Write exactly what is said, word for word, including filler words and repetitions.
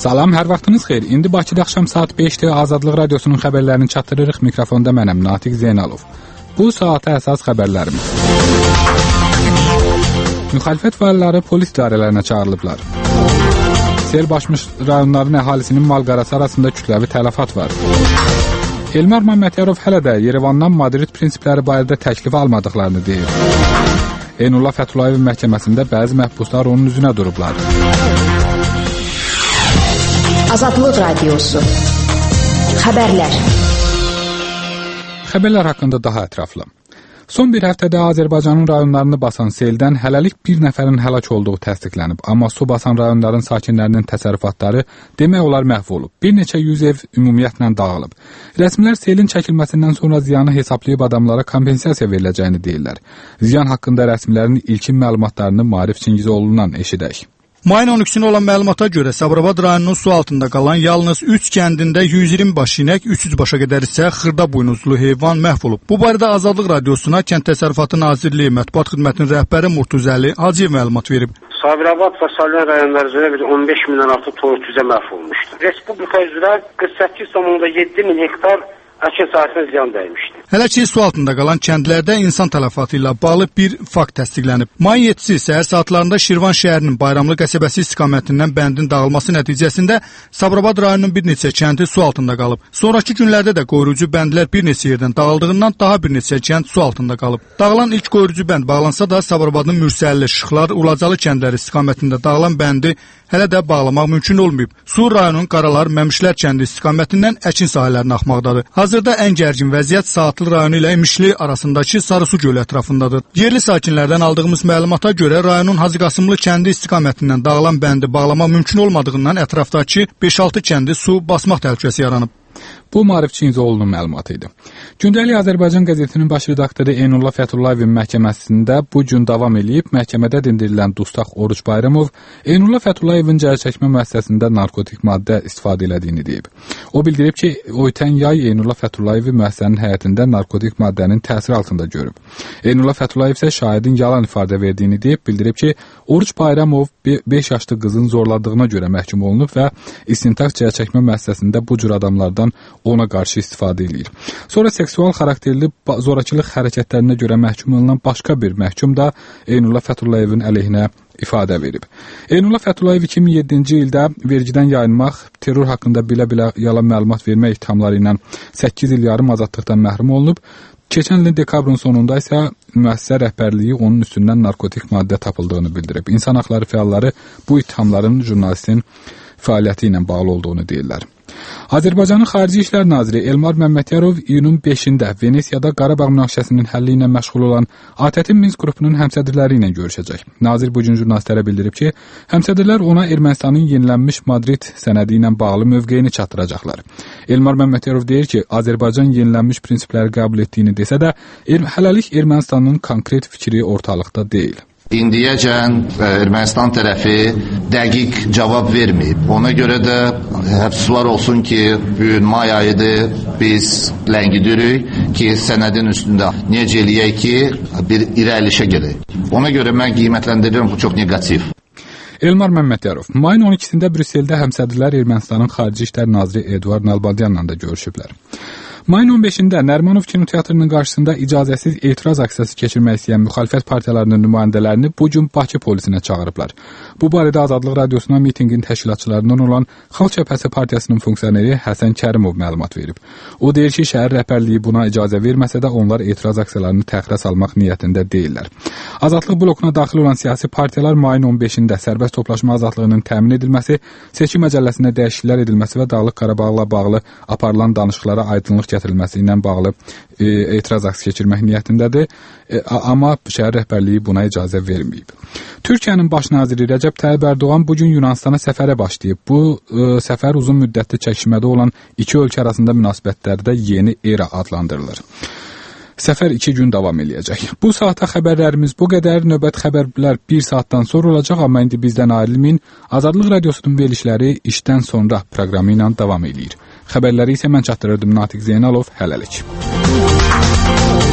Salam, hər vaxtınız xeyir. İndi Bakıda axşam saat beşdə Azadlıq Radiosunun xəbərlərini çatdırırıq. Mikrofonda mənəm, Natiq Zeynalov. Bu saata əsas xəbərlərimiz. Müxalifət fəalları polis idarələrinə çağırılıblar. Sel başmış rayonların əhalisinin mal-qarası arasında kütləvi tələfat var. Elmar Məmmədiyarov hələ də Yerevandan Madrid prinsipləri barədə təklif almadıqlarını deyir. Eynullah Fəthulayevin məhkəməsində bəzi məhbuslar onun üzünə durublar. Azadlıq Radiosu. Xəbərlər. Xəbərlər haqqında daha ətraflı. Son bir həftədə Azərbaycanın rayonlarını basan seldən hələlik bir nəfərin həlak olduğu təsdiqlənib. Amma su basan rayonların sakinlərinin təsərrüfatları demək olar məhv olub. Bir neçə yüz ev ümumiyyətlə dağılıb. Rəsmilər selin çəkilməsindən sonra ziyanı hesablayıb adamlara kompensasiya veriləcəyini deyirlər. Ziyan haqqında rəsmilərin ilkin məlumatlarını Maarif Çingizoğlu'ndan eşidək. Mayın on ikisində olan məlumata görə Sabirabad rayonunun su altında qalan yalnız üç kəndində yüz iyirmi baş inək, üç yüz başa qədər isə xırda buynuzlu heyvan məhv olub. Bu barədə Azadlıq Radiosuna Kənd Təsərrüfatı Nazirliyi Mətbuat Xidmətinin rəhbəri Murtuzəli Hacıyev məlumat verib. Sabirabad və Salyan rayonları üzrə bir on beş mindən artıq toyuq cüzə məhv olmuşdur. Respublika üzrə qırx səkkiz nöqtə yeddi min hektar əkin sahəsinə ziyan dəymişdi. Hələ ki, su altında qalan kəndlərdə insan tələfatı ilə bağlı bir fakt təsdiqlənib. Mayın yeddisi səhər saatlarında Şirvan şəhərinin Bayramlı qəsəbəsi istiqamətindən bəndin dağılması nəticəsində Sabirabad rayonunun bir neçə kəndi su altında qalıb. Sonrakı günlərdə də qoyucu bəndlər bir neçə yerdən dağıldığından daha bir neçə kənd su altında qalıb. Dağılan ilk qoyucu bənd bağlansa da Sabirabadın Mürsəlli, Şıxlar, Ulacalı kəndləri istiqamətində dağılan bəndi hələ də bağlamaq mümkün olmayıb. Su rayonun Qaralar, Məmişlər kəndi istiqamətindən əkin sahələrinə axmaqdadır. Hazırda ən gərgin vəziyyət Saatlı rayonu ilə İmişli arasındakı Sarısu gölü ətrafındadır. Yerli sakinlərdən aldığımız məlumata görə rayonun Hacıqasımlı kəndi istiqamətindən dağılan bəndi bağlamaq mümkün olmadığından ətrafdakı beş altı kəndi su basmaq təhlükəsi yaranıb. Bu Maarif Çingizoğlu'nun məlumatı idi. Gündəlik Azərbaycan qəzetinin baş redaktoru Eynullah Fəthulayevin məhkəməsində bu gün davam edib, məhkəmədə dindirilən Dustaq Oruç Bayramov Eynullah Fəthulayevin cəzaçəkmə müəssisəsində narkotik maddə istifadə edildiyini deyib. O bildirib ki, ötən yay Eynullah Fəthulayevin müəssisənin həyətində narkotik maddənin təsiri altında görüb. Eynullah Fəthullayev isə şahidin yalan ifadə verdiyini deyib, bildirib ki, Oruç Bayramov beş yaşlı qızın zorladığına görə məhkum olunub və istintaq cəzaçəkmə müəssisəsində bu cür adamlardan ona qarşı istifadə edir. Sonra seksual xarakterli zorakılıq hərəkətlərinə görə məhkum olunan başqa bir məhkum da Eynullah Fəthulayevin əleyhinə ifadə verib. Eynullah Fəthullayev iki min yeddinci ildə vergidən yayınmaq, terror haqqında bilə-bilə yalan məlumat vermək ittihamları ilə səkkiz il yarım azadlıqdan məhrum olunub. Keçən ilin dekabrın sonunda isə müəssisə rəhbərliyi onun üstündən narkotik maddə tapıldığını bildirib. İnsan haqları fəalları bu ittihamların jurnalistin fəaliyyəti ilə bağlı olduğunu deyirlər. Azərbaycanın Xarici İşlər Naziri Elmar Məmmədiyarov iyunun beşində Venesiyada Qarabağ münaqişəsinin həlli ilə məşğul olan A T T Minsk qrupunun həmsədrləri ilə görüşəcək. Nazir bu gün jurnalistlərə bildirib ki, həmsədrlər ona Ermənistanın yenilənmiş Madrid sənədi ilə bağlı mövqeyini çatdıracaqlar. Elmar Məmmədiyarov deyir ki, Azərbaycan yenilənmiş prinsipləri qəbul etdiyini desə də, er hələlik Ermənistanın konkret fikri ortalıqda deyil. İndiyəcən Ermənistan tərəfi dəqiq cavab verməyib. Ona görə də həbslər olsun ki, bu gün may ayıdır, biz ləngidirik ki, sənədin üstündə necə eləyək ki, bir irəlişə gələk. Ona görə mən qiymətləndirirəm, bu çox negativ. Elmar Məmmədiyarov mayın on ikisində Brüsseldə həmsədrlər Ermənistanın Xarici İşlər Naziri Eduard Nalbandyanla da görüşüblər. Mayın on beşində Nərimanov kinoteatrının qarşısında icazəsiz etiraz aksiyası keçirmək istəyən müxalifət partiyalarının nümayəndələrini bu gün Bakı polisinə çağırıblar. Bu barədə Azadlıq Radiosuna mitinqin təşkilatçılarından olan Xalq Cəbhəsi Partiyasının funksioneri Həsən Kərimov məlumat verib. O deyir ki, şəhər rəhbərliyi buna icazə verməsə də onlar etiraz aksiyalarını təxirə salmaq niyyətində deyirlər. Azadlıq blokuna daxil olan siyasi partiyalar mayın on beşində sərbəst toplaşma azadlığının təmin edilməsi, seçki məcəlləsində dəyişikliklər edilməsi və Dağlıq Qarabağla bağlı aparılan danışıqlara aydınlıq gətirilməsi ilə bağlı e, etiraz aksiyası keçirmək niyyətindədir. E, amma şəhər rəhbərliyi buna icazə verməyib. Türkiyənin baş naziri Rəcəb Tayyib Ərdoğan bugün Yunanistana səfərə başlayıb. Bu e, səfər uzun müddətli çəkişmədə olan iki ölkə arasında münasibətlərdə yeni era adlandırılır. Səfər iki gün davam eləyəcək. Bu saata xəbərlərimiz bu qədər. Növbət xəbərlər bir saatdan sonra olacaq, amma indi bizdən ayrılmayın. Azadlıq Radiosunun verilişləri işdən sonra proqramı ilə davam eləyir. Xəbərləri isə mən çatdırırdım, Natiq Zeynalov. Hələlik.